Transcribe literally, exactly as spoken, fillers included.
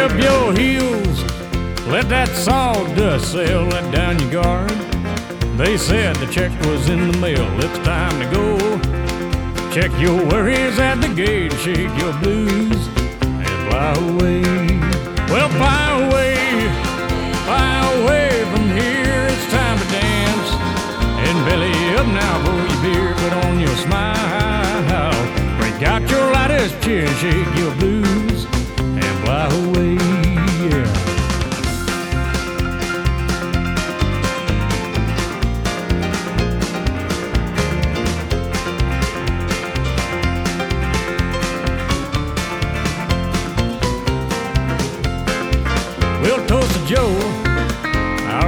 up your heels, let that sawdust settle down your guard. They said the check was in the mail, it's time to go. Check your worries at the gate, shake your blues, and fly away. Well, fly away, fly away from here, it's time to dance. And belly up now for your beer, put on your smile. Break out your lightest cheer and shake your blues.